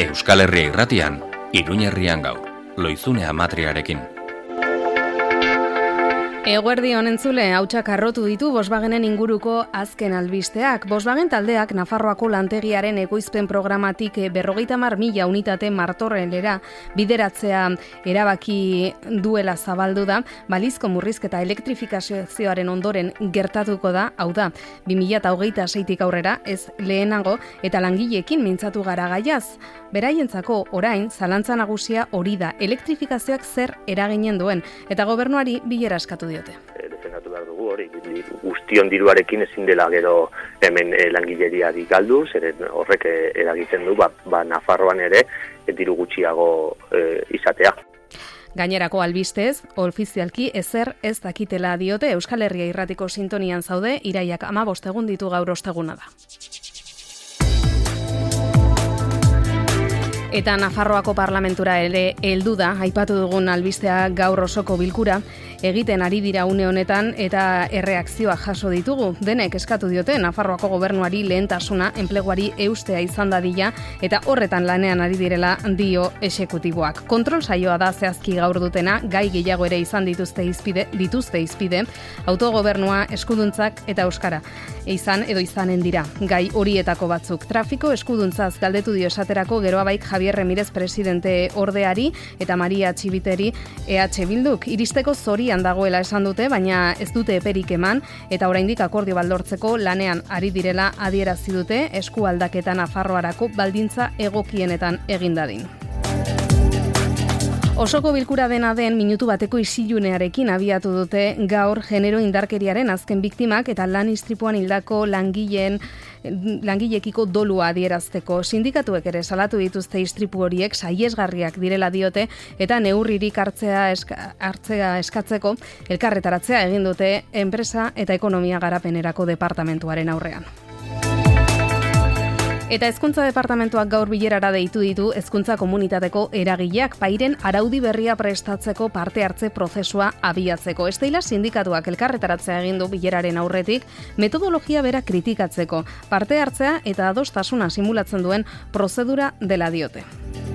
Euskal Herria Irratian, Iruñerrian gaur, Loizune Amatriarekin. Eguerdion entzule, hautsak arrotu ditu Volkswagenen inguruko azken albisteak. Volkswagen taldeak Nafarroako lantegiaren ekoizpen programatik 50.000 unitate martorrelera bideratzea erabaki duela zabaldu da, balizko murrizketa elektrifikazioaren ondoren gertatuko da, hau da, 2026tik aurrera ez lehenago eta langileekin mintzatu gara gaiaz. Beraientzako orain zalantza nagusia hori da, elektrifikazioak zer eraginen duen eta gobernuari bilera eskatu diote. Defendatu behar dugu hori, guztion diruarekin ezin dela gero hemen langileriari galdu, zeren horrek eragiten du, Nafarroan ere diru gutxiago izatea. Gainerako albistez, ofizialki ezer ez dakitela diote, Euskal Herria Irratiko sintonian zaude, iraiak 15 egun ditu gaur osteguna da. Eta Nafarroako parlamentura ere heldu da, aipatu dugun albistea gaur osoko bilkura, egiten ari dira une honetan eta erreakzioa jaso ditugu. Denek eskatu diote Nafarroako gobernuari lehentasuna enpleguari eustea izan dadila eta horretan lanean ari direla dio exekutiboak. Kontrol saioa da zehazki gaur dutena, gai gehiago ere izan dituzte izpide, autogobernua, eskuduntzak eta euskara. Izanen dira, gai horietako batzuk. Trafiko eskuduntzaz galdetu dio esaterako Geroabaik Javier Remirez presidente ordeari eta Maria Txibiteri EH Bilduk. Iristeko zorian dagoela esan dute, baina ez dute eperik eman eta oraindik akordio baldortzeko lanean ari direla adierazi dute eskualdaketa Nafarroarako baldintza egokienetan egin dadin. Osoko bilkura dena den minutu bateko isilunearekin abiatu dute gaur genero indarkeriaren azken biktimak eta lan istripuan hildako langileekiko dolua adierazteko. Sindikatuek ere salatu dituzte istripu horiek sahiesgarriak direla diote eta neurririk hartzea eskatzeko elkarretaratzea egin dute enpresa eta ekonomia garapenerako departamentuaren aurrean. Eta hezkuntza departamentuak gaur bilerara deitu ditu hezkuntza komunitateko eragileak pairen araudi berria prestatzeko parte hartze prozesua abiatzeko. Esteila sindikatuak elkarretaratzea egin du bileraren aurretik metodologia bera kritikatzeko, parte hartzea eta adostasuna simulatzen duen prozedura dela diote.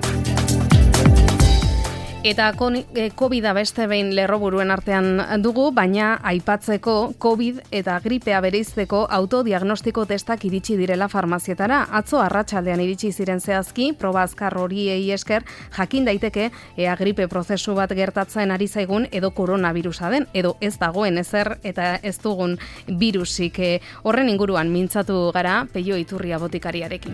Eta COVID-a beste behin lerroburuen artean dugu, baina aipatzeko COVID eta gripea bereizteko autodiagnostiko testak iritsi direla farmazietara. Atzo arratsaldean iritsi ziren zehazki, proba azkar horiei esker jakin daiteke ea gripe prozesu bat gertatzen ari zaigun edo koronavirusa den, edo ez dagoen ezer eta ez dugun virusik. Horren inguruan mintzatu gara Peio Iturria botikariarekin.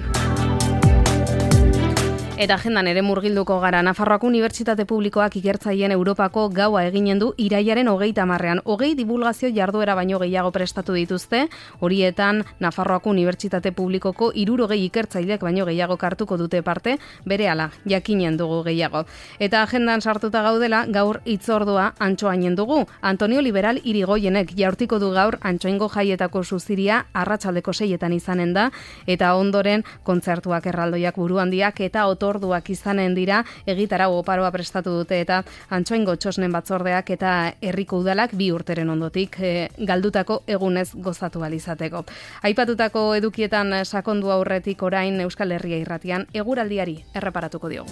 Eta agendan ere murgilduko gara. Nafarroako Unibertsitate Publikoak ikertzaileen Europako gaua eginen du irailaren 30ean. 20 divulgazio jarduera baino gehiago prestatu dituzte. Horietan Nafarroako Unibertsitate Publikoko 60 ikertzailek baino gehiago hartuko dute parte, berehala jakinen dugu gehiago. Eta agendan sartuta gaudela gaur hitzordua Antxoainen dugu. Antonio Liberal Irigoyenek jaurtiko du gaur Antxoaingo jaietako suziria arratsaldeko 6etan izanen da eta ondoren kontzertuak erraldoiak buruhandiak eta orduak izanen dira, egitarau oparoa prestatu dute eta Antxoaingo txosnen batzordeak eta herriko udalak 2 urteren ondotik galdutako egunez gozatu alizateko. Aipatutako edukietan sakondu aurretik orain Euskal Herria Irratian eguraldiari erreparatuko diogu.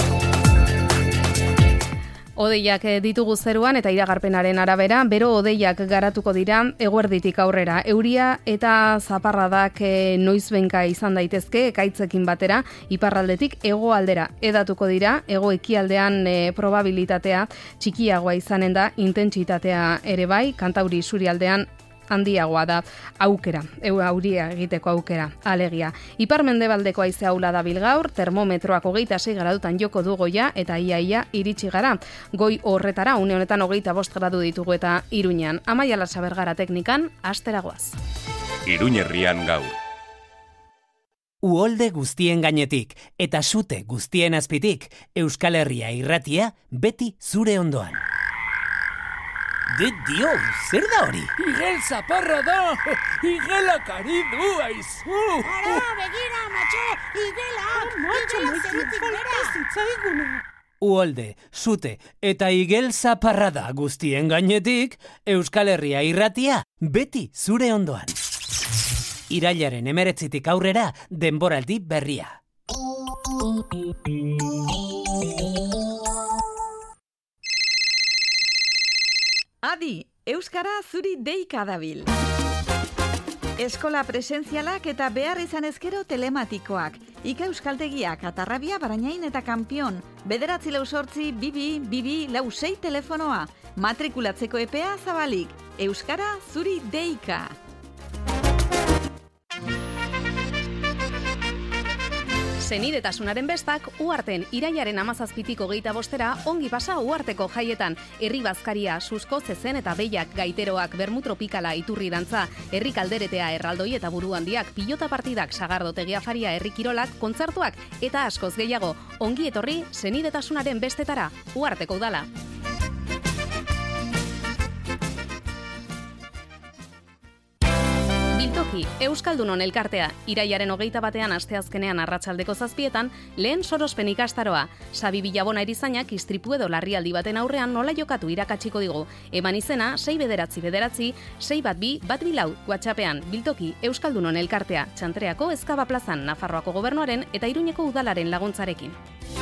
Odeiak ditugu zeruan eta iragarpenaren arabera, bero odeiak garatuko dira eguerditik aurrera. Euria eta zaparradak noizbenka izan daitezke ekaitzekin batera, iparraldetik hegoaldera edatuko dira, hego-ekialdean probabilitatea txikiagoa izanen da, intentsitatea ere bai, kantauri isurialdean handiagoa da aukera, euria egiteko aukera, alegia. Ipar-mendebaldeko haize ahula dabil gaur, termometroak 26 gradutan joko du goia eta ia iritsi gara. Goi horretara, une honetan 25 gradu ditugu eta Iruñean. Amaia Lasabergara teknikan, asteragoaz. Iruñerrian gaur. Uholde guztien gainetik eta sute guztien azpitik, Euskal Herria Irratia beti zure ondoan. Dio, zer da hori? Igel zaparra da! Igelak ari du, aizu! Ara, begira, matxo! Igela zerutik bera! Uholde, sute eta igel zaparra da guztien gainetik, Euskal Herria Irratia beti zure ondoan. Irailaren 19tik aurrera denboraldi berria. Adi, euskara zuri deika dabil. Eskola presentzialak eta behar izan ezkero telematikoak. Ika Euskaltegiak, Atarrabia, Barainain eta Kanpion. 9-8-22-22-6 telefonoa. Matrikulatzeko epea zabalik. Euskara zuri deika. Senidetasunaren bestak, Uharten irailaren 17tik 25 ongi pasa Uharteko jaietan. Herri bazkaria, susko, zezen eta behiak, gaiteroak, bermu tropikala, iturri dantza, herri kalderetea, erraldoi eta buru handiak, pilota partidak, sagardotegia afaria, herri kirolak, kontzertuak eta askoz gehiago. Ongi etorri Senidetasunaren bestetara, Uharteko udala. Biltoki, Euskaldunon elkartea, irailaren 21 asteazkenean arratsaldeko 7etan, lehen sorospen ikastaroa. Sabi Bilabona erizainak istripu edo larrialdi baten aurrean nola jokatu irakatsiko digu. Eman izena, 6-9-6-6-1-2-1-4 WhatsAppean. Biltoki, Euskaldunon elkartea, Txantreako Ezkaba plazan, Nafarroako gobernuaren eta Iruñeko udalaren laguntzarekin.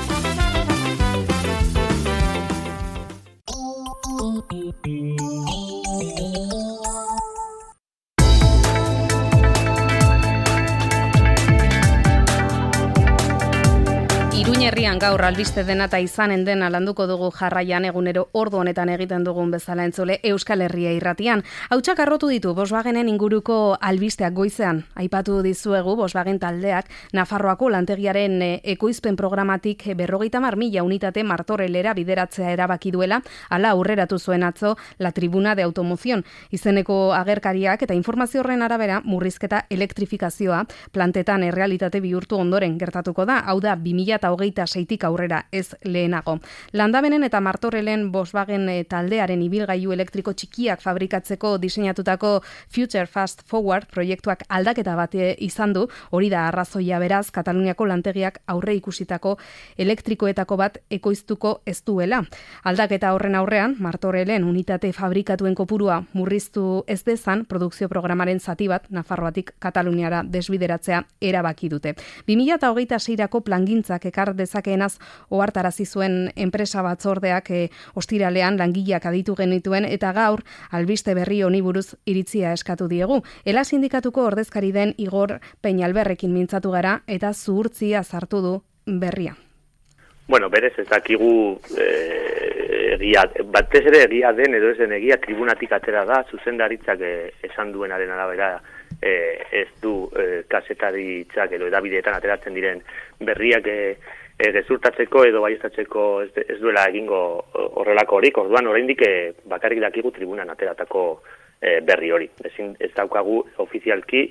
Iruñerrian gaur albiste dena eta izanen dena landuko dugu jarraian egunero ordu honetan egiten dugun bezala entzule Euskal Herria irratian. Hautsak arrotu ditu Volkswagenen inguruko albisteak goizean. Aipatu dizuegu Volkswagen taldeak Nafarroako lantegiaren ekoizpen programatik 50.000 unitate Martorellera bideratzea erabaki duela, hala aurreratu zuen atzo La Tribuna de Automoción. Izeneko agerkariak eta informazio horren arabera murrizketa elektrifikazioa plantetan errealitate bihurtu ondoren gertatuko da, hau da 2026tik aurrera ez lehenago. Landabenen eta Martorellen Volkswagen taldearen ibilgailu elektriko txikiak fabrikatzeko diseinatutako Future Fast Forward proiektuak aldaketa bat izan du, hori da arrazoia beraz Kataluniako lantegiak aurre ikusitako elektrikoetako bat ekoiztuko ez duela. Aldaketa horren aurrean, Martorellen unitate fabrikatuen kopurua murriztu ez dezan produkzio programaren zati bat Nafarroatik Kataluniara desbideratzea erabaki dute. 2026rako plangintzak ekar dezakeenaz ohartarazi zuen enpresa batzordeak ostiralean langileak aditu genituen eta gaur albiste berri honi buruz iritzia eskatu diegu. Ela sindikatuko ordezkari den Igor Peñalberrekin mintzatu gara eta zuhurtzia sartu du berria. Bueno, berez ez dakigu egia, batez ere egia den edo ez den egia tribunatik atera da, zuzendaritzak esan duenaren arabera ez du kazetaritzak edo edabideetan ateratzen diren berriak gezurtatzeko edo baieztatzeko ez duela egingo horrelako horik, orduan oraindik bakarrik dakigu tribunan ateratako berri hori. Ez daukagu ofizialki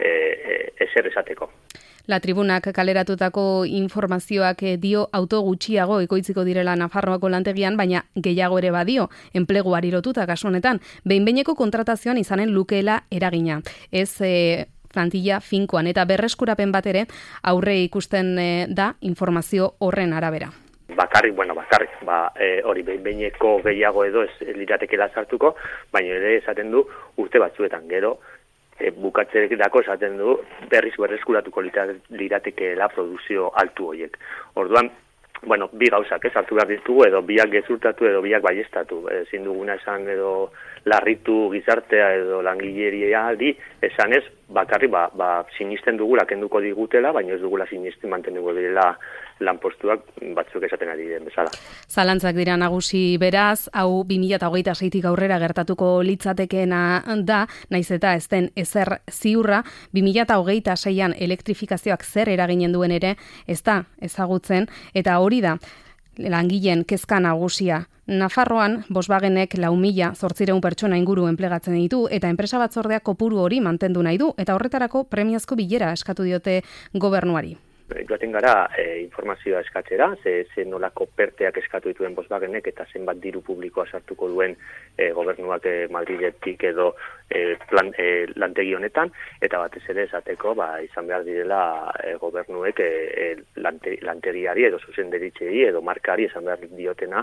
ezer esateko. La Tribunak kaleratutako informazioak dio auto gutxiago ekoitziko direla Nafarroako lantegian, baina gehiago ere badio, enpleguari lotuta kasu honetan, behin-behineko kontratazioan izanen lukeela eragina. Ez plantilla finkoan eta berreskurapen bat ere aurre ikusten da informazio horren arabera. Bakarrik. Hori behin-behineko gehiago edo ez liratekela sartuko, baina ere esaten du urte batzuetan gero, bukatzerako esaten du berreskuratuko liratekeela produkzio altu horiek. Orduan, bi gauzak hartu behar ditugu edo biak gezurtatu edo biak baieztatu. Ezin duguna esan edo larritu gizartea edo langileria aldi, esan ez bakarrik sinisten dugula kenduko digutela, baina ez dugula sinisten mantenduko direla lanpostuak batzuk esaten ari den bezala. Zalantzak dira nagusi beraz, hau 2026tik aurrera gertatuko litzatekeena da, naiz eta ez den ezer ziurra, 2026an elektrifikazioak zer eraginen duen ere, ez da ezagutzen, eta hori da langileen kezka nagusia. Nafarroan, Volkswagenek 4.800 pertsona inguru enplegatzen ditu eta enpresa batzordeak kopuru hori mantendu nahi du eta horretarako premiazko bilera eskatu diote gobernuari. Joaten gara informazioa eskatzera, ze nolako perteak eskatu dituen Volkswagenek eta zenbat diru publikoa sartuko duen gobernuak Madridetik edo lantegi honetan, eta batez ere esateko izan behar direla gobernuek lantegiari edo zuzendaritzei edo markari esan behar diotena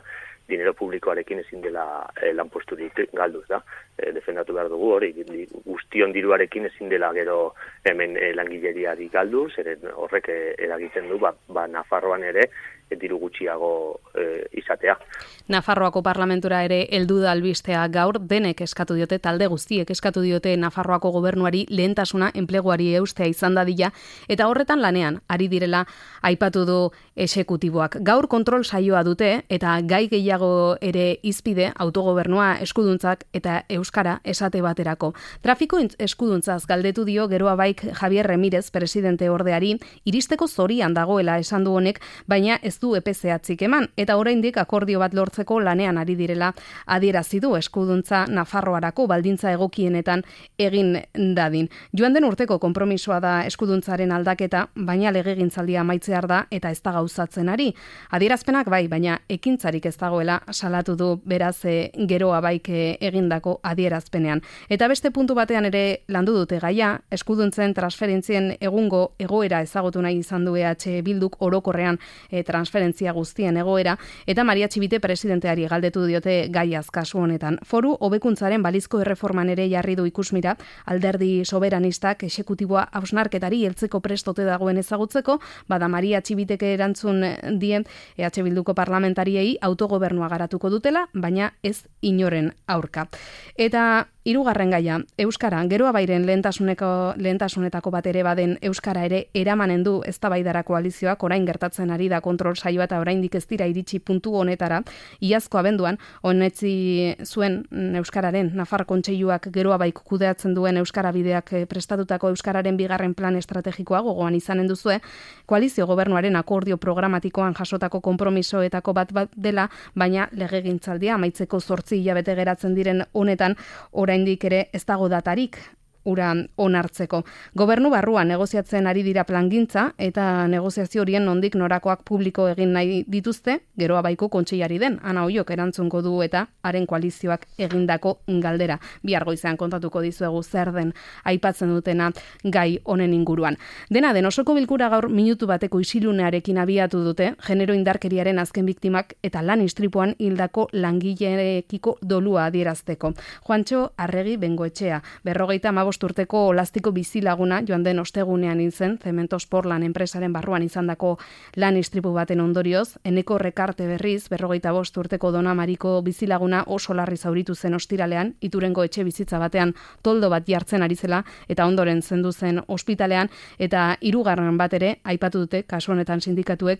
dinero publikoarekin ezin dela lanposturik galdu, da. Defendatu behar dugu hori, guztion diruarekin ezin dela gero hemen langileriari galdu, zeren horrek eragiten du, Nafarroan ere diru gutxiago izatea. Nafarroako parlamentura ere heldu da albistea gaur, denek eskatu diote, talde guztiek eskatu diote Nafarroako gobernuari lehentasuna enpleguari eustea izan dadila, eta horretan lanean ari direla aipatu du exekutiboak. Gaur kontrol saioa dute, eta gai gehiago ere izpide autogobernua, eskuduntzak eta euskara esate baterako. Trafiko eskuduntzaz galdetu dio Geroa Baik Javier Remirez, presidente ordeari, iristeko zorian dagoela esan du honek, baina ez du epe zehatzik eman, eta oraindik akordio bat lortzeko lanean ari direla adierazi du eskuduntza Nafarroarako baldintza egokienetan egin dadin. Joan den urteko konpromisoa da eskuduntzaren aldaketa, baina legegintzaldia amaitzear da eta ez da gauzatzen ari. Adierazpenak bai, baina ekintzarik ez dagoela salatu du beraz Geroa Baik egindako adierazpenean. Eta beste puntu batean ere landu dute gaia, eskuduntzen transferentzien egungo egoera ezagutu nahi izan du EH Bilduk orokorrean transferentzia guztien egoera, eta Maria Txibite presidenteari galdetu diote gaiaz kasu honetan. Foru hobekuntzaren balizko erreforman ere jarri du ikusmira, alderdi soberanistak exekutiboa hausnarketari heltzeko prestote dagoen ezagutzeko, bada Maria Txibiteke erantzun die EH Bilduko parlamentariei autogobernua garatuko dutela, baina ez inoren aurka. Eta hirugarren gaia, euskara, Geroa Bairen lehentasunetako bat ere baden euskara ere eramanen du eztabaidara koalizioak, orain gertatzen ari da kontrol saioa eta oraindik ez dira iritsi puntu honetara. Iazko abenduan onetzi zuen euskararen Nafar Kontseiluak Geroa Baik kudeatzen duen euskara bideak prestatutako euskararen bigarren plan estrategikoa gogoan izanen duzue, koalizio gobernuaren akordio programatikoan jasotako konpromisoetako bat dela, baina legegintzaldia amaitzeko 8 hilabete geratzen diren honetan oraindik ere ez dago datarik ura onartzeko. Gobernu barruan negoziatzen ari dira plangintza eta negoziazio horien nondik norakoak publiko egin nahi dituzte, Geroa Baiko kontseilari den Ana Oiok erantzungo du eta haren koalizioak egindako galdera. Bihar goizean kontatuko dizuegu zer den aipatzen dutena gai honen inguruan. Dena den, osoko bilkura gaur minutu bateko isilunearekin abiatu dute, genero indarkeriaren azken biktimak eta lan istripuan hildako langileekiko dolua adierazteko. Juantxo Arregi Bengoetxea, 55 urteko olastiko bizilaguna joan den ostegunean zen, Cementos Portland enpresaren barruan izandako lan istripu baten ondorioz, Eneko Rekarte berriz, 55 urteko Dona Mariko bizilaguna oso larri zauritu zen ostiralean, Iturengo etxe bizitza batean toldo bat jartzen ari zela, eta ondoren zendu zen ospitalean, eta hirugarren bat ere, aipatu dute, kasu honetan sindikatuek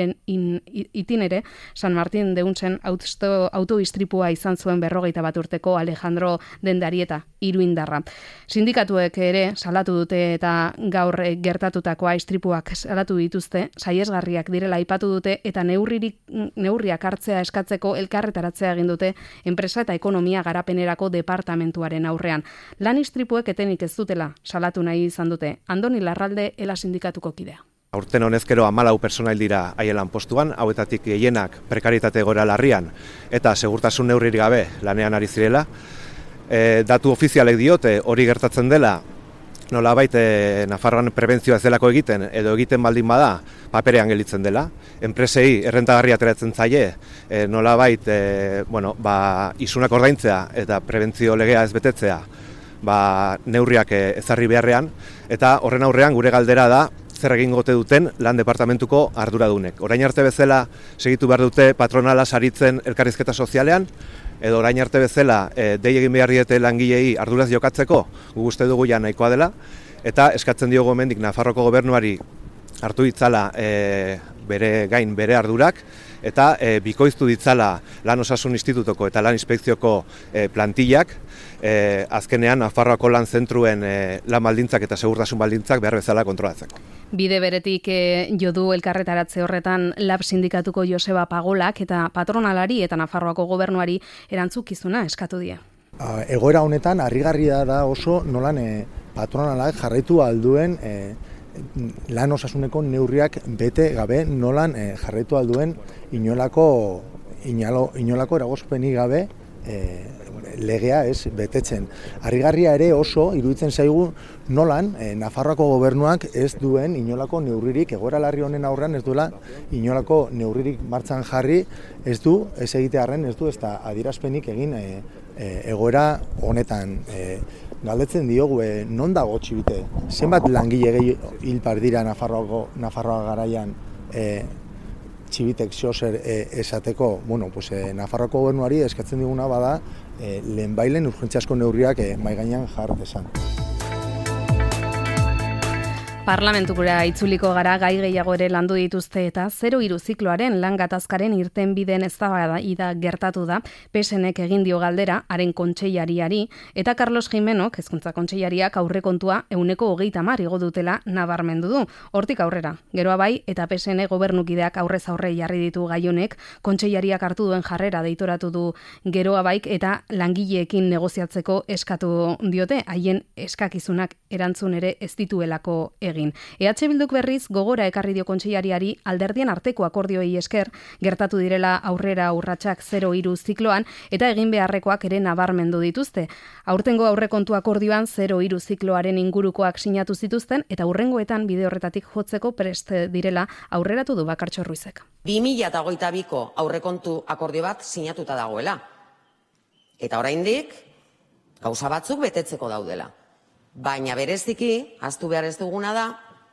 itinere, San Martin deuntzen autoistripua izan zuen 51 urteko Alejandro Dendarieta, iruindarra. Sindikatuek ere salatu dute eta gaur gertatutakoa istripuak salatu dituzte, saiesgarriak direla aipatu dute eta neurriak hartzea eskatzeko elkarretaratzea egin dute enpresa eta ekonomia garapenerako departamentuaren aurrean. Lan istripuek etenik ez dutela salatu nahi izan dute. Andoni Larralde ELA sindikatuko kidea. Aurten honezkero 14 pertsonail dira haien lanpostuan, hauetatik gehienak prekarietate egoera larrian eta segurtasun neurririk gabe lanean ari zirela. Datu ofizialek diote hori gertatzen dela, nolabait Nafarroan prebentzioa ez delako egiten, edo egiten baldin bada, paperean gelditzen dela. Enpresei errentagarria ateratzen zaie, nolabait isunak ordaintzea eta prebentzio legea ez betetzea, neurriak ezarri beharrean, eta horren aurrean gure galdera da, zer egingo ote duten lan departamentuko arduradunek. Orain arte bezala segitu behar dute patronala saritzen elkarrizketa sozialean, edo orain arte bezala dei egin behar diete langilei arduraz jokatzeko, gu uste dugu ja nahikoa dela, eta eskatzen diogu hemendik Nafarroko gobernuari hartu ditzala bere ardurak, eta bikoiztu ditzala Lan Osasun Institutoko eta Lan Inspekzioko plantillak, azkenean Nafarroako lan zentruen lan baldintzak eta segurtasun baldintzak behar bezala kontrolatzeko. Bide beretik jodu elkarretaratze horretan LAB sindikatuko Joseba Pagolak eta patronalari eta Nafarroako gobernuari erantzukizuna eskatu die. Egoera honetan harrigarria da oso nolan patronalak jarraitu alduen lan osasuneko neurriak bete gabe, nolan jarraitu alduen inolako eragozpenik gabe legea ez betetzen. Harrigarria ere oso iruditzen zaigu nolan Nafarroako gobernuak ez duen inolako neurririk, egoera larri honen aurrean ez duela inolako neurririk martxan jarri, ez egitearren ez du ez da adierazpenik egin egoera honetan. Galdetzen diogu, non dago Txibite? Zenbat langile hil dira Nafarroa garaian Txibitek zozer esateko? Bueno, pues, Nafarroako gobernuari eskatzen diguna bada lehenbailen urgentziazko neurriak mahai gainean jar dezan. Parlamentukura itzuliko gara gai gehiago ere landu dituzte eta 0-3 zikloaren lan gatazkaren irtenbideen eztabaida gertatu da. PSNek egin dio galdera haren kontseilariari eta Carlos Jimenok, hezkuntza kontseilariak aurrekontua 130 igo dutela nabarmendu du. Hortik aurrera, geroa bai eta PSN gobernukideak aurrez aurre jarri ditu gai honek, kontseilariak hartu duen jarrera deitoratu du geroa baik eta langileekin negoziatzeko eskatu diote, haien eskakizunak erantzun ere ez dituelako egin. EH Bilduk berriz gogora ekarri dio kontseilariari alderdien arteko akordioei esker gertatu direla aurrera urratsak 0-3 zikloan eta egin beharrekoak ere nabarmendu dituzte. Aurtengo aurrekontu akordioan 0-3 zikloaren ingurukoak sinatu zituzten eta hurrengoetan bide horretatik jotzeko prest direla aurreratu du Bakartxo Ruizek. 2022ko aurrekontu akordio bat sinatuta dagoela. Eta oraindik gauza batzuk betetzeko daudela. Baina bereziki, ahaztu behar ez duguna da,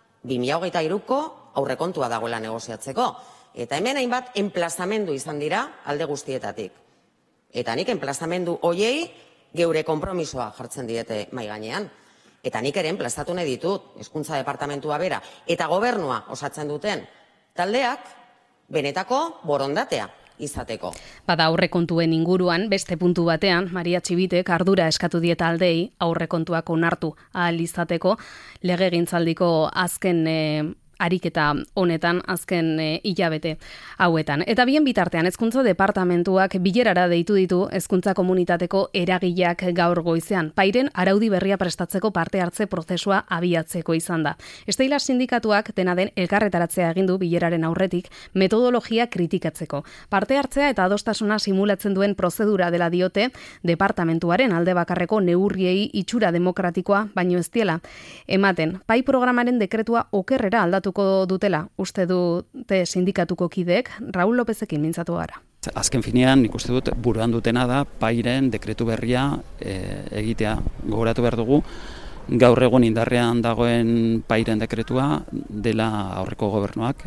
2023ko aurrekontua dagoela negoziatzeko. Eta hemen hainbat enplazamendu izan dira alde guztietatik. Eta nik enplazamendu hoiei geure konpromisoa jartzen diete mahai gainean. Eta nik ere enplazatu nahi ditut, Hezkuntza Departamentua bera, eta gobernua osatzen duten taldeak benetako borondatea izateko. Bada aurrekontuen inguruan, beste puntu batean, Maria Txibitek ardura eskatu dieta aldei aurrekontuak onartu ahal izateko legegintzaldiko azken ariketa honetan azken hilabete hauetan. Eta bien bitartean Hezkuntza Departamentuak bilerara deitu ditu Hezkuntza Komunitateko eragileak gaur goizean. Pairen araudi berria prestatzeko parte hartze prozesua abiatzeko izan da. Esteila sindikatuak dena den elkarretaratzea egin du bileraren aurretik metodologia kritikatzeko. Parte hartzea eta adostasuna simulatzen duen prozedura dela diote departamentuaren alde bakarreko neurriei itxura demokratikoa baino ez diela ematen. Pai programaren dekretua okerrera aldatu dutela, uste dute sindikatuko kideek, Raul Lopezekin mintzatu gara. Azken finean, nik uste dut buruan dutena da pairen dekretu berria egitea. Gogoratu behar dugu, gaur egun indarrean dagoen pairen dekretua dela aurreko gobernuak,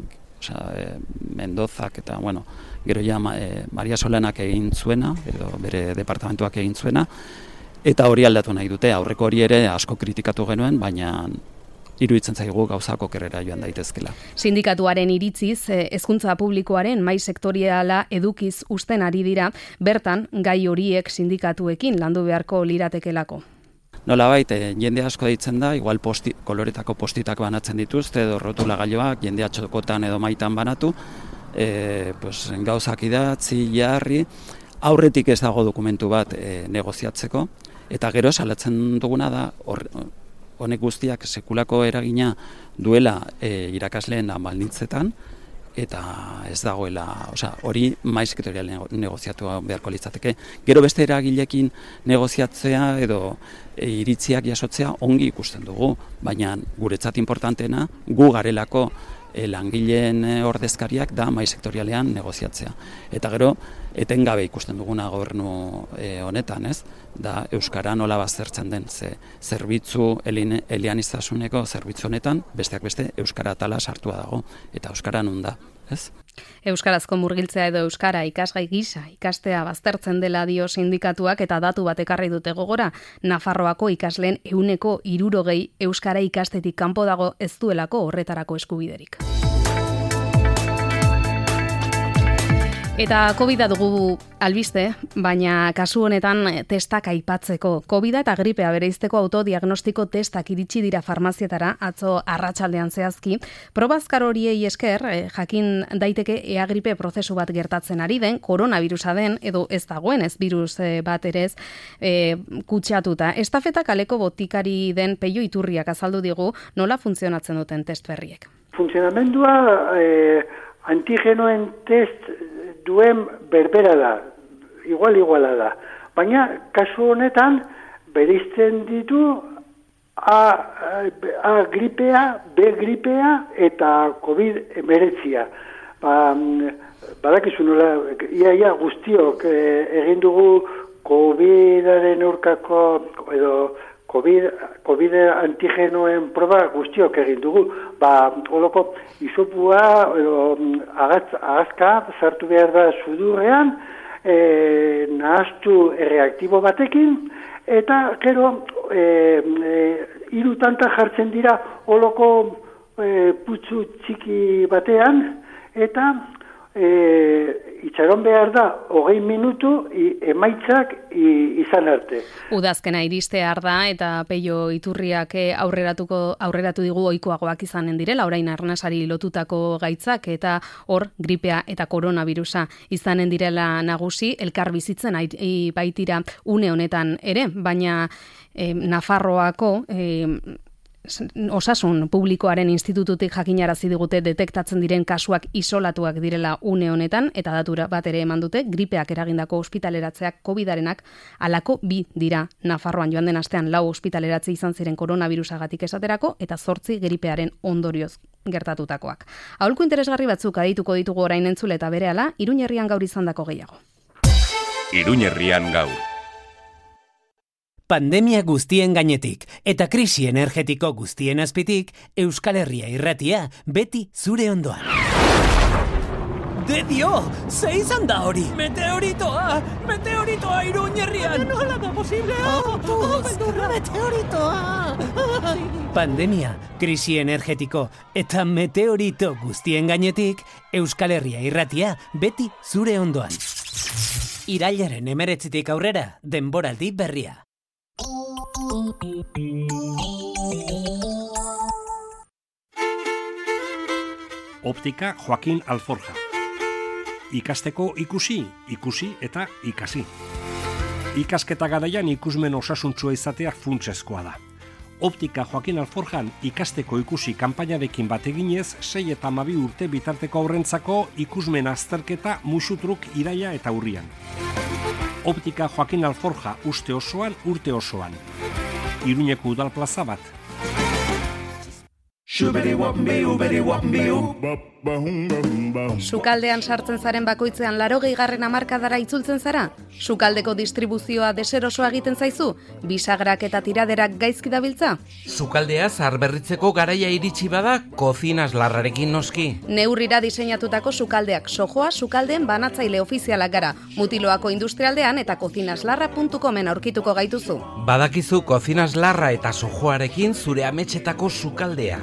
Mendozak eta, gero ja Maria Solanak egin zuena, edo bere departamentuak egin zuena, eta hori aldatu nahi dute. Aurreko hori ere asko kritikatu genuen, baina iruditzen zaigu gauzak okerrera joan daitezkela. Sindikatuaren iritziz, hezkuntza publikoaren mahai sektoriala edukiz usten ari dira, bertan gai horiek sindikatuekin landu beharko liratekelako. Nolabait, jende asko deitzen da, igual koloretako postitak banatzen dituzte, edo rotulagailoak, jende atxokotan edo maitan banatu, gauzak idatzi, jarri, aurretik ez dago dokumentu bat negoziatzeko, eta gero salatzen duguna da, honek guztiak sekulako eragina duela irakasleen baldintzetan, eta ez dagoela, hori mahai sektorial negoziatu beharko litzateke. Gero beste eragilekin negoziatzea edo iritziak jasotzea ongi ikusten dugu, baina guretzat importanteena gu garelako langileen ordezkariak da mahai sektorialean negoziatzea. Eta gero, etengabe ikusten duguna gobernu honetan, ez? Da euskara nola baztertzen den, zerbitzu eleaniztasuneko zerbitzu honetan, besteak beste euskara atala sartua dago, eta euskara non da, ez? Euskarazko murgiltzea edo euskara ikasgai gisa ikastea baztertzen dela dio sindikatuak eta datu bat ekarri dute gogora, Nafarroako ikasleen 60% euskara ikastetik kanpo dago ez duelako horretarako eskubiderik. Eta COVID-a dugu albiste, baina kasu honetan testak aipatzeko. COVID-a eta gripea bereizteko autodiagnostiko testak iritsi dira farmazietara atzo arratsaldean zehazki. Probazkar horiei esker, jakin daiteke ea gripe prozesu bat gertatzen ari den, koronavirusa den, edo ez dagoen ez virus bat ere ez kutsatuta. Estafeta kaleko botikari den Peio Iturriak azaldu digu nola funtzionatzen duten test berriek. Funtzionamendua antigenoen test duen berbera da. iguala da. Baina, kasu honetan, bereizten ditu A gripea, B gripea eta COVID-19. Badakizu nola, ia guztiok egin dugu COVID-aren aurkako edo COVID antigenoen proba guztiok egin dugu. Holoko isopua edo agazka sartu behar da sudurrean, nahaztu reaktibo batekin, eta gero hiru tanta jartzen dira holoko putzu txiki batean, eta itxaron behar da 20 minutu emaitzak izan arte. Udazkena iristear da eta Peio Iturriak aurreratu digu ohikoagoak izanen direla, orain arnasari lotutako gaitzak eta hor gripea eta koronavirusa izanen direla nagusi, elkar bizitzen baitira une honetan ere, baina Nafarroako Osasun Publikoaren Institututik jakinarazi digute detektatzen diren kasuak isolatuak direla une honetan, eta datura bat ere eman dute, gripeak eragindako ospitaleratzeak COVID-arenak alako 2 dira Nafarroan. Joan den astean 4 ospitaleratze izan ziren koronavirusagatik esaterako, eta 8 gripearen ondorioz gertatutakoak. Aholku interesgarri batzuk adituko ditugu orain entzule eta berehala, Iruñerrian gaur izandako gehiago. Iruñerrian gaur. Pandemia guztien gainetik eta krisi energetiko guztien azpitik, Euskal Herria irratia beti zure ondoan. De dio, ze izan da hori? Meteoritoa Iruñerrian! Nola da posible? Meteoritoa! Pandemia, krisi energetiko eta meteorito guztien gainetik, Euskal Herria irratia beti zure ondoan. Irailaren 19 aurrera, denboraldi berria. Optika Joaquin Alforja. Ikasteko ikusi eta ikasi. Ikasketa garaian ikusmen osasuntsua izatea funtsezkoa da. Optika Joaquin Alforjan ikasteko ikusi kanpainarekin bat eginez 6 eta 12 urte bitarteko aurrentzako ikusmen azterketa musutruk iraila eta urrian. Optika Joaquin Alforja uste osoan, urte osoan. Iruñeko udal plaza bat. Sukaldean sartzen zaren bakoitzean 80. hamarkadara itzultzen zara? Sukaldeko distribuzioa deserosoa egiten zaizu? Bisagrak eta tiraderak gaizki dabiltza? Sukaldea zaharberritzeko garaia iritsi bada, kozinas larrarekin noski. Neurrira diseinatutako sukaldeak sojoa sukaldeen banatzaile ofizialak gara. Mutiloako industrialdean eta kozinaslarra.comen aurkituko gaituzu. Badakizu kozinaslarra eta sojoarekin zure ametxetako sukaldea.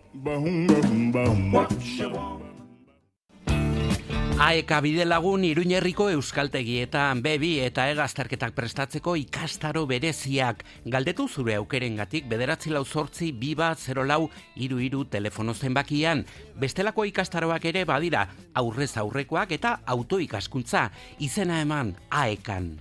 AEK Bidelagun Iruñerriko euskaltegietan bebi eta egazterketak prestatzeko ikastaro bereziak. Galdetu zure aukerengatik 948-2 telefono zenbakian. Bestelako ikastaroak ere badira, aurrez aurrekoak eta autoikaskuntza. Izena eman AEKan.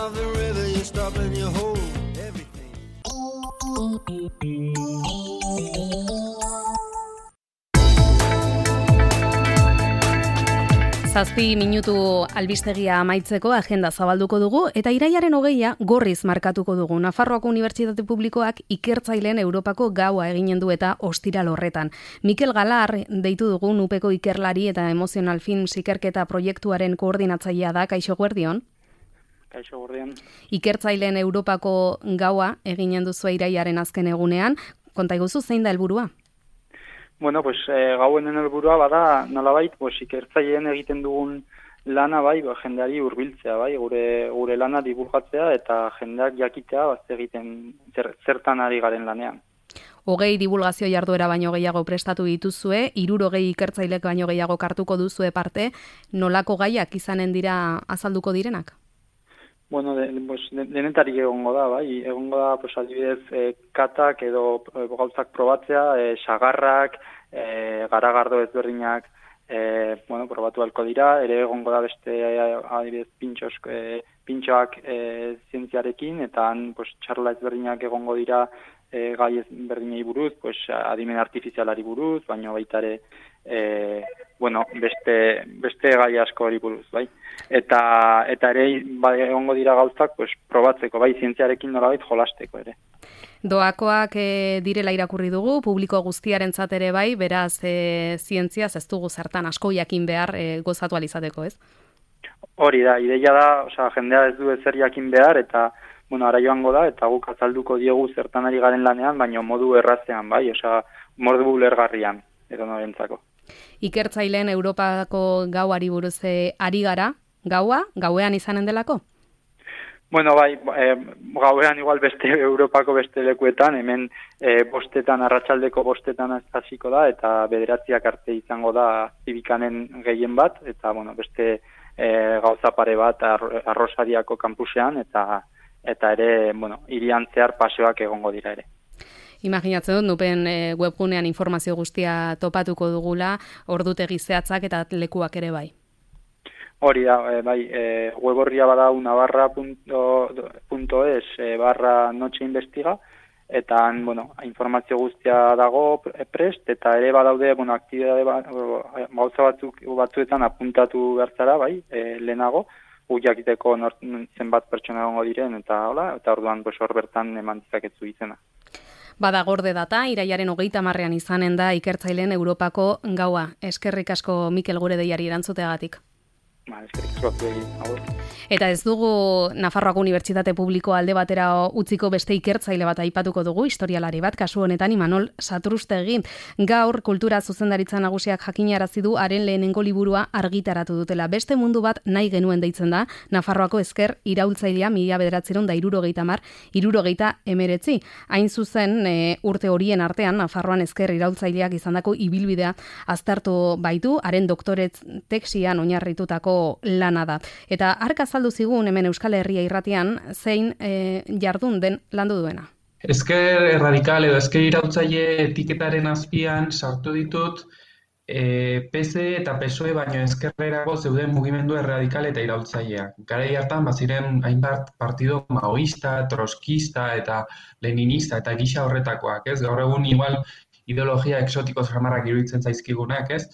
Zazpi minutu albistegia amaitzeko agenda zabalduko dugu eta irailaren 20 gorriz markatuko dugu. Nafarroako Unibertsitate Publikoak ikertzaileen Europako gaua eginen du eta ostiral horretan. Mikel Galar deitu dugu Nupeko ikerlari eta Emotional Films ikerketa proiektuaren koordinatzailea da. Kaixo guardion. Kaixo guardion. Ikertzaileen Europako gaua eginen duzu irailaren azken egunean. Konta iguzu zein da helburua? Bueno, pues gauen helburua bada nolabait, pues ikertzaileen egiten dugun lana jendeari hurbiltzea, gure lana divulgatzea eta jendeak jakitea egiten zertan ari garen lanean. 20 divulgazio jarduera baino gehiago prestatu dituzue, 60 ikertzailek baino gehiago kartuko duzue parte, nolako gaiak izanen dira azalduko direnak? Bueno, denetarik egongo da, egongo da, pues adibidez, katak edo gauzak probatzea, sagarrak, garagardo ezberdinak, probatu halko dira, ere egongo da beste adibidez pintxoak zientziarekin, eta pues charla ezberdinak egongo dira gai ezberdinei buruz, pues adimen artifizialari buruz, baina baita ere bueno, beste gai asko hori buruz, bai. Eta ere egongo dira gauzak pues probatzeko, bai, zientziarekin nolabait jolasteko ere. Doakoak direla irakurri dugu, publiko guztiarentzat ere bai, beraz zientziaz ez dugu zertan asko jakin behar gozatu alizateko, ez? Hori da, ideia da, osea, jendea ez du ezer jakin behar, eta, bueno, ara joango da, eta guk azalduko diegu zertan ari garen lanean, baina modu errazean, bai, osea, modu ulergarrian, edo norentzako. Ikertzaileen Europako gauari buruz ari gara, gauean izanen delako? Bueno, bai, gauean igual Europako beste lekuetan, hemen arratsaldeko 5 hasiko da, eta 9 arte izango da zibikanen gehien bat, eta, bueno, beste gauza pare bat Arrosariako kampusean, eta ere, bueno, hirian zehar paseoak egongo dira ere. Imaginatzen dut, nupen webgunean informazio guztia topatuko dugula, ordutegi zehatzak eta lekuak ere bai. Hori da, bai, web horria bada navarra.es /nocheinvestiga, eta, bueno, informazio guztia dago prest, eta ere badaude, bueno, aktibitate gauza batzuetan apuntatu bertzara, bai, lehenago, jakiteko zenbat pertsona egongo diren, eta hola, eta orduan hor bertan eman dizakezu izena. Bada gorde data, irailaren 30 izanen da ikertzaileen Europako gaua. Eskerrik asko Mikel gure deiari erantzuteagatik. Eskerrik asko agur. Eta ez dugu Nafarroako Unibertsitate Publiko alde batera utziko beste ikertzaile bat aipatuko dugu, historialari bat, kasu honetan Imanol Satrustegi. Gaur kultura zuzendaritza nagusiak jakinarazi du haren lehenengo liburua argitaratu dutela. Beste mundu bat nahi genuen deitzen da, Nafarroako ezker iraultzailea 1970-1979. Hain zuzen, urte horien artean, Nafarroan ezker iraultzaileak izandako ibilbidea aztertu baitu, haren doktoret teksian oinarritutako lana da. Eta ark azaldu zigun hemen Euskal Herria irratian zein jardun den landu duena. Ezker radikal edo ezker iraultzaile etiketaren azpian sartu ditut PC eta PSOE baino ezkerrerako zeuden mugimendu erradikal eta iraultzaileak. Garai hartan baziren hainbat partido maoista, troskista eta leninista eta gisa horretakoak, ez? Gaur egun igual ideologia exotiko zamarrak iruditzen zaizkigunak, ez?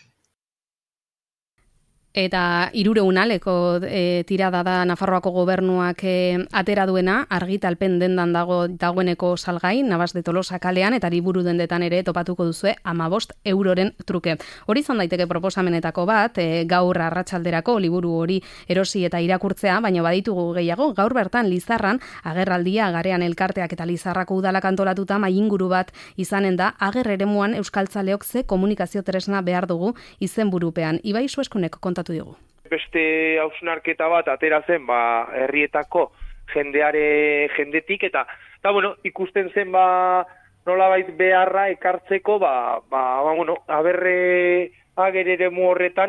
Eta 300 tirada da Nafarroako gobernuak atera duena, argitalpen dendan dagoeneko salgai, Navas de Tolosa kalean, eta liburu dendetan ere topatuko duzue 15 euroren truke. Hori izan daiteke proposamenetako bat, gaur arratsalderako liburu hori erosi eta irakurtzea, baina baditugu gehiago, gaur bertan Lizarran, agerraldia Garean elkarteak eta Lizarrako udalak antolatuta mainguru bat izanen da, ager eremuan euskaltzaleok ze komunikazio tresna behar dugu izenburupean. Ibai Sueskunek kontatu digu. Beste hausnarketa bat atera zen, herrietako jendetik, eta bueno, ikusten zen, nolabait beharra ekartzeko, ager eremu horretan,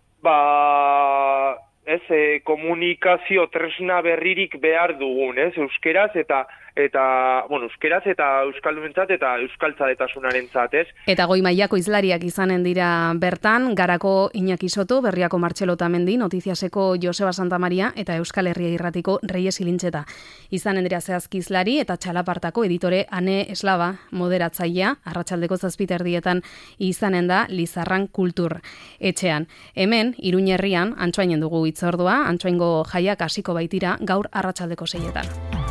komunikazio tresna berririk behar dugun, euskeraz eta euskaldunentzat eta euskaltzaletasunarentzat, ez? Eta goi mailako hizlariak izanen dira bertan, Garako Iñaki Soto, Berriako Martxelo Otamendi, Notiziaseko Joseba Santamaria eta Euskal Herria Irratiko Reyes Ilintxeta. Izanen dira zehazki hizlari eta Txalapartako editore Ane Eslaba moderatzailea, arratsaldeko 7:00 izanen da Lizarran Kultur etxean. Hemen, Iruñerrian, Antsoainen dugu hitzordua, Antsoaingo jaiak hasiko baitira gaur arratsaldeko 6:00.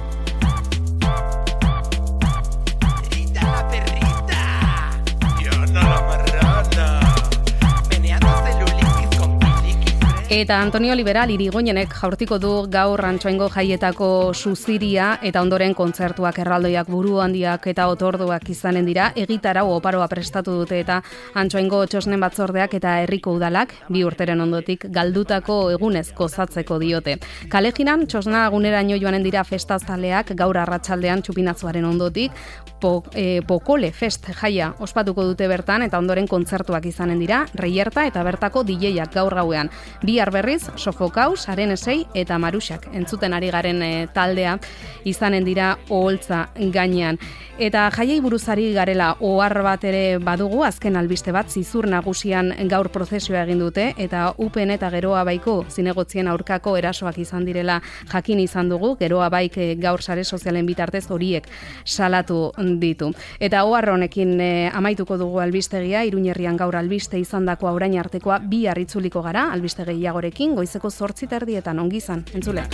Eta Antonio Liberal Irigoyenek jaurtiko du gaur Antsoaingo jaietako suziria eta ondoren kontzertuak, erraldoiak, buru handiak eta otorduak izanen dira. Egitarau oparoa prestatu dute eta Antsoaingo txosnen batzordeak eta herriko udalak 2 urteren ondotik galdutako egunez gozatzeko diote. Kalejinan txosna aguneraino joanen dira festazaleak gaur arratsaldean txupinazoaren ondotik Pokole Fest jaia ospatuko dute bertan eta ondoren kontzertuak izanen dira, Reierta eta bertako DJak gaur gauean. Bi Bihar berriz, Sofokaus, Arenesei eta Maruxak entzuten ari garen taldea izanen dira oholtza gainean. Eta jaiei buruzari garela ohar bat ere badugu, azken albiste bat Zizur nagusian gaur prozesioa egin dute eta UPN eta Geroa Baiko zinegotzien aurkako erasoak izan direla jakin izan dugu. Geroa Baik gaur sare sozialen bitartez horiek salatu ditu. Eta ohar honekin amaituko dugu albistegia, Iruñerrian gaur albiste izandakoa orain artekoa bihar itzuliko gara, albiste gehiagorekin, goizeko 8:30 ongi izan, entzule.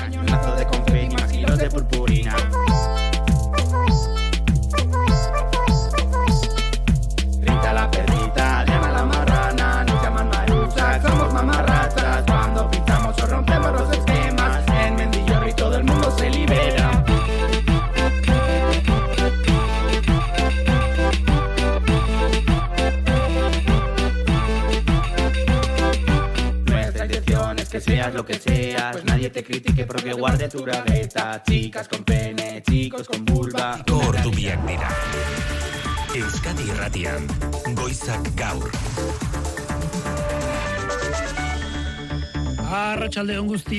Grita la perrita, llama la marrana, nos llaman marusas, somos mamarrachas. Cuando pintamos o rompemos los esquemas, en Mendillorri todo el mundo se libera. Nuestra intención es que seas lo que seas, pues nadie te critique porque guarde tu bragueta. Chicas con pene, chicos con vulva. Ordubiak dira. Euskadi Irratian, Goizak Gaur. Arratsalde on guzti